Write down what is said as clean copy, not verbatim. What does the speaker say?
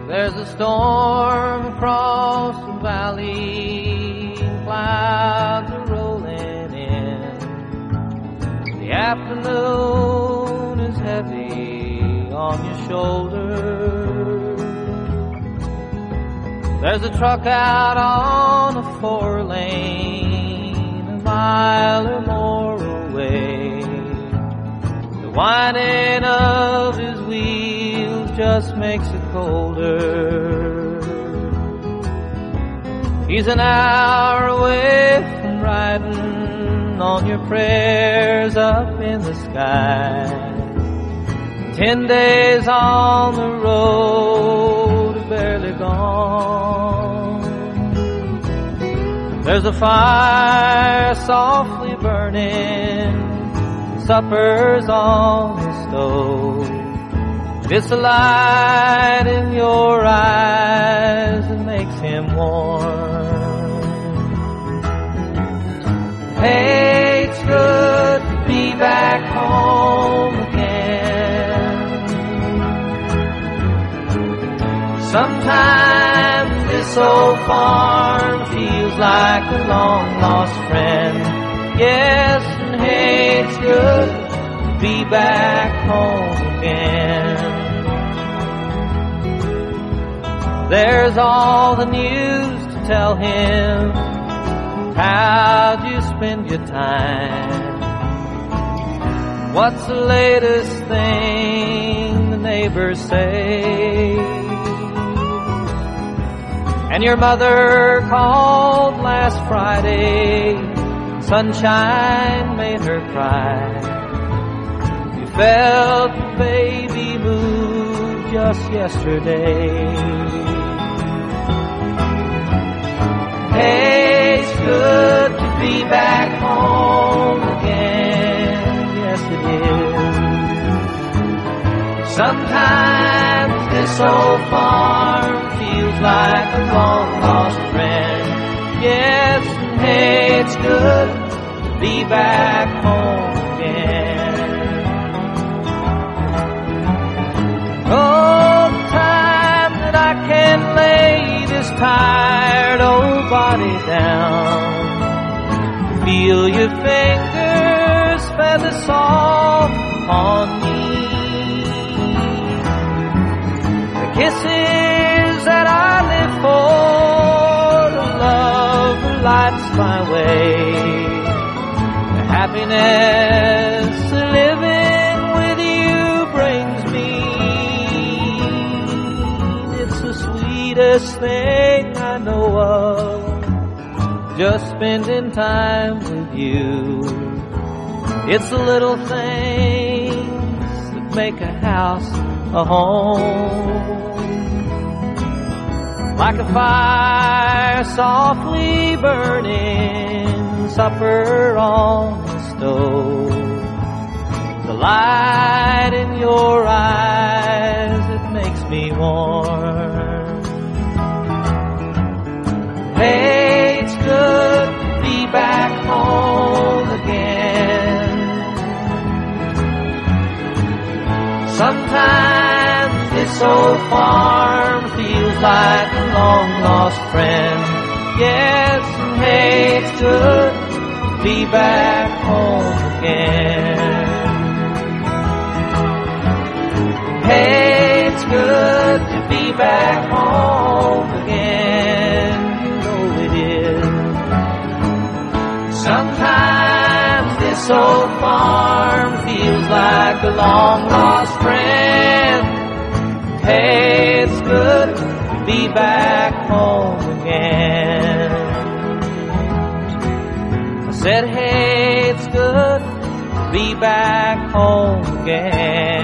There's a storm across the valley, clouds are rolling in. The afternoon is heavy on your shoulders. There's a truck out on a 4-lane, a mile or more away. The whining of his wheels just makes it colder. He's an hour away from riding on your prayers up in the sky. 10 days on the road, barely gone. There's a fire softly burning, supper's on the stove. It's the light in your eyes that makes him warm. Hey, it's good to be back home again. Sometimes this old farm feels like a long-lost friend. Yes, and hey, it's good to be back home again. There's all the news to tell him. How'd you spend your time? What's the latest thing the neighbors say? And your mother called last Friday. Sunshine made her cry. You felt the baby move just yesterday. Hey, it's good to be back home again. Yes, it is. Sometimes this old farm feels like a long-lost friend. Yes, and hey, it's good to be back home again. Oh, the time that I can lay this tired old body down, feel your fingers feather soft on me. The kisses that I live for, the love that lights my way, the happiness living with you brings me. It's the sweetest thing I know of, just spending time with you. It's the little things that make a house a home. Like a fire softly burning, supper on the stove. The light in your eyes, it makes me warm. Hey, it's good to be back home again. Sometimes this old farm feels like a long-lost friend. Yes, and hey, it's good to be back home again. Hey, it's good to be back home again. You know it is. Sometimes this old farm feels like a long-lost friend. Hey, it's good to be back home again. I said, hey, it's good to be back home again.